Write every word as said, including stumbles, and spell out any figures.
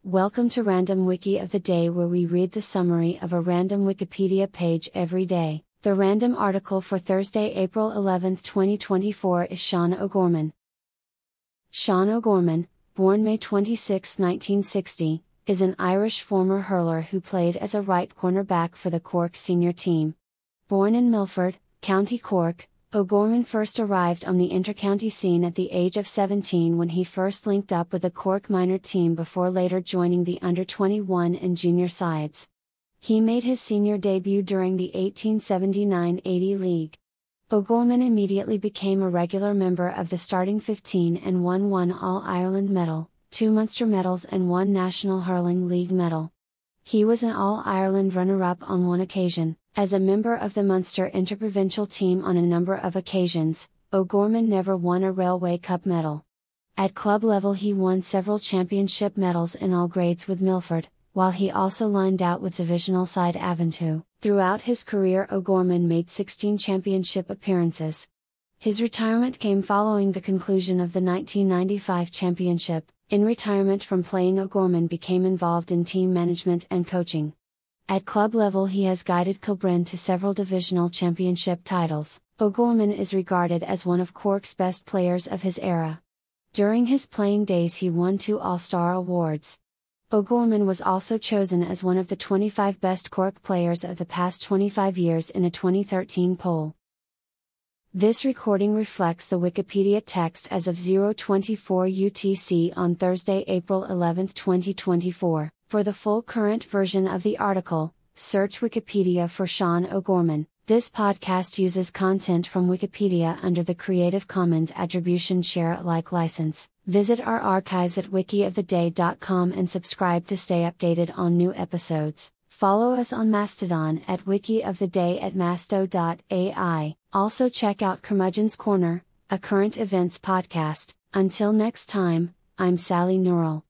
Welcome to Random Wiki of the Day, where we read the summary of a random Wikipedia page every day. The random article for Thursday, April eleventh, twenty twenty-four is Sean O'Gorman. Sean O'Gorman, born May twenty-sixth, nineteen sixty, is an Irish former hurler who played as a right cornerback for the Cork senior team. Born in Milford, County Cork, O'Gorman first arrived on the intercounty scene at the age of seventeen when he first linked up with the Cork minor team before later joining the under twenty-one and junior sides. He made his senior debut during the eighteen seventy-nine eighty league. O'Gorman immediately became a regular member of the starting fifteen and won one All-Ireland medal, two Munster medals and one National Hurling League medal. He was an All-Ireland runner-up on one occasion. As a member of the Munster interprovincial team on a number of occasions, O'Gorman never won a Railway Cup medal. At club level he won several championship medals in all grades with Milford, while he also lined out with divisional side Avontu. Throughout his career, O'Gorman made sixteen championship appearances. His retirement came following the conclusion of the nineteen ninety-five championship. In retirement from playing, O'Gorman became involved in team management and coaching. At club level he has guided Kilbrin to several divisional championship titles. O'Gorman is regarded as one of Cork's best players of his era. During his playing days he won two All-Star awards. O'Gorman was also chosen as one of the twenty-five best Cork players of the past twenty-five years in a twenty thirteen poll. This recording reflects the Wikipedia text as of zero twenty-four U T C on Thursday, April eleventh, twenty twenty-four. For the full current version of the article, search Wikipedia for Sean O'Gorman. This podcast uses content from Wikipedia under the Creative Commons Attribution Share Alike license. Visit our archives at wiki of the day dot com and subscribe to stay updated on new episodes. Follow us on Mastodon at wikioftheday at masto dot A I. Also check out Curmudgeon's Corner, a current events podcast. Until next time, I'm Sally Nurel.